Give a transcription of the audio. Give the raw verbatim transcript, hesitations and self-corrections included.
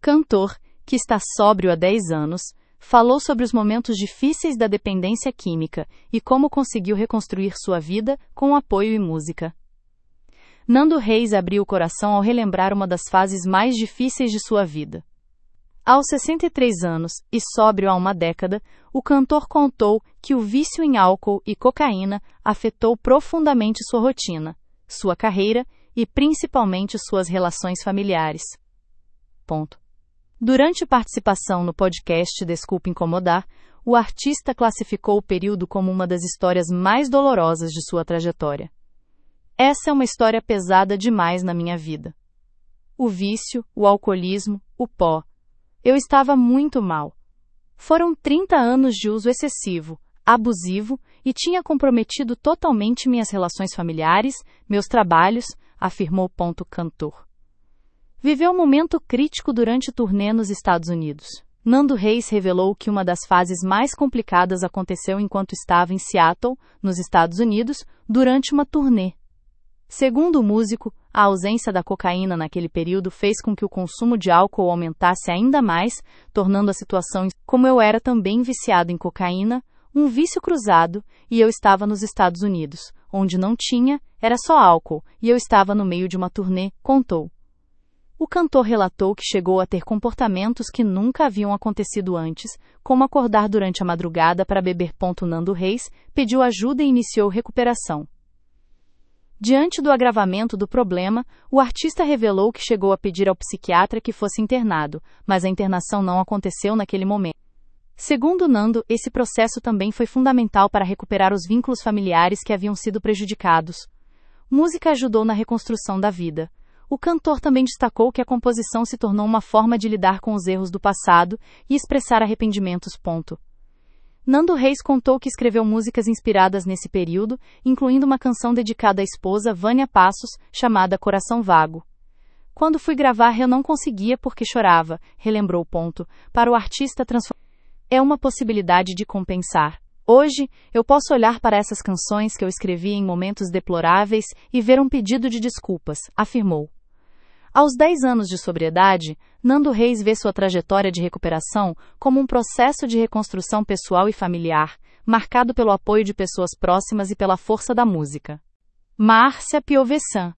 cantor, que está sóbrio há dez anos, falou sobre os momentos difíceis da dependência química e como conseguiu reconstruir sua vida com apoio e música. Nando Reis abriu o coração ao relembrar uma das fases mais difíceis de sua vida. Aos sessenta e três anos, e sóbrio há uma década, o cantor contou que o vício em álcool e cocaína afetou profundamente sua rotina, sua carreira e principalmente suas relações familiares. Ponto. Durante participação no podcast Desculpe Incomodar, o artista classificou o período como uma das histórias mais dolorosas de sua trajetória. Essa é uma história pesada demais na minha vida. O vício, o alcoolismo, o pó. Eu estava muito mal. Foram trinta anos de uso excessivo, abusivo e tinha comprometido totalmente minhas relações familiares, meus trabalhos, afirmou o cantor. Viveu um momento crítico durante o turnê nos Estados Unidos. Nando Reis revelou que uma das fases mais complicadas aconteceu enquanto estava em Seattle, nos Estados Unidos, durante uma turnê. Segundo o músico, a ausência da cocaína naquele período fez com que o consumo de álcool aumentasse ainda mais, tornando a situação como eu era também viciado em cocaína, um vício cruzado, e eu estava nos Estados Unidos, onde não tinha, era só álcool, e eu estava no meio de uma turnê, contou. O cantor relatou que chegou a ter comportamentos que nunca haviam acontecido antes, como acordar durante a madrugada para beber. Nando Reis pediu ajuda e iniciou recuperação. Diante do agravamento do problema, o artista revelou que chegou a pedir ao psiquiatra que fosse internado, mas a internação não aconteceu naquele momento. Segundo Nando, esse processo também foi fundamental para recuperar os vínculos familiares que haviam sido prejudicados. Música ajudou na reconstrução da vida. O cantor também destacou que a composição se tornou uma forma de lidar com os erros do passado e expressar arrependimentos. Nando Reis contou que escreveu músicas inspiradas nesse período, incluindo uma canção dedicada à esposa Vânia Passos, chamada Coração Vago. Quando fui gravar eu não conseguia porque chorava, relembrou. Para o artista transformar é uma possibilidade de compensar. Hoje, eu posso olhar para essas canções que eu escrevi em momentos deploráveis e ver um pedido de desculpas, afirmou. Aos dez anos de sobriedade, Nando Reis vê sua trajetória de recuperação como um processo de reconstrução pessoal e familiar, marcado pelo apoio de pessoas próximas e pela força da música. Márcia Piovesan